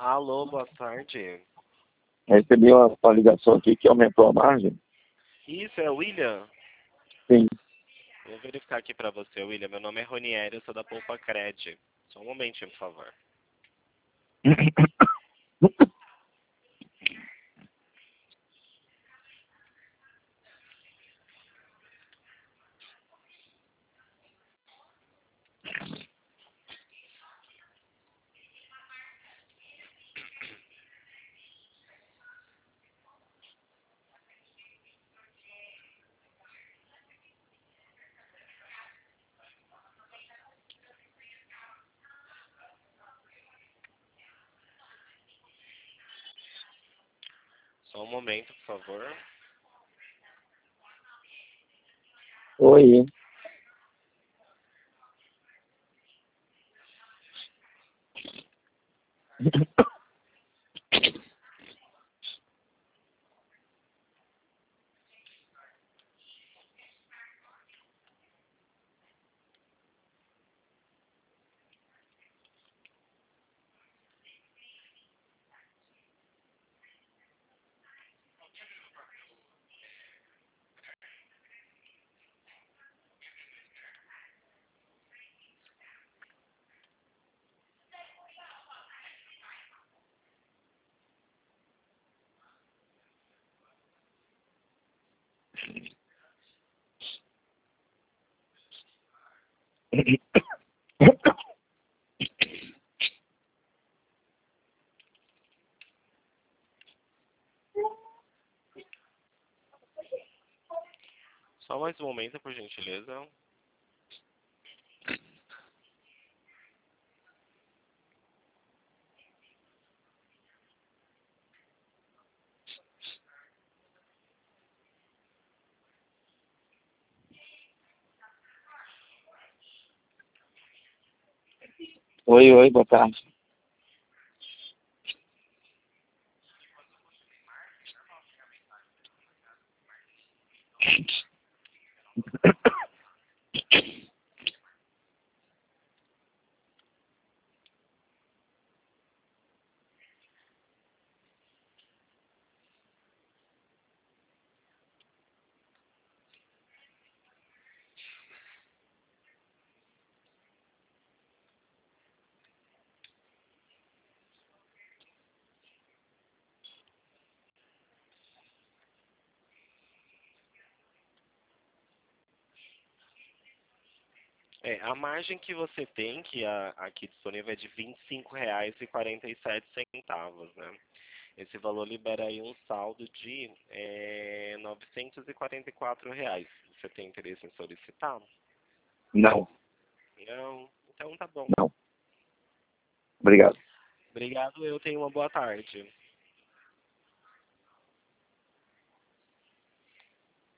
Alô, boa tarde. Recebi uma ligação aqui que aumentou a margem. Isso, é o William? Sim. Vou verificar aqui pra você, William. Meu nome é Ronieri, eu sou da Poupa Cred. Só um momentinho, por favor. Só um momento, por favor. Oi. Só mais um momento, por gentileza. Oi, boa tarde. A margem que você tem, que aqui disponível, é de R$ 25,47, né? Esse valor libera aí um saldo de R$ 944. Você tem interesse em solicitar? Não, Não? Então tá bom. não. Obrigado. Obrigado, eu tenho uma boa tarde.